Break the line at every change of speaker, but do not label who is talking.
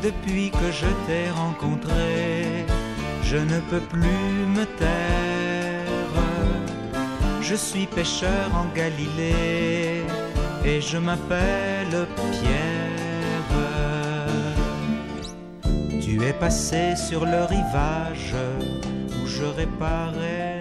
depuis que je t'ai rencontré, je ne peux plus me taire. Je suis pêcheur en Galilée et je m'appelle Pierre. Tu es passé sur le rivage où je réparais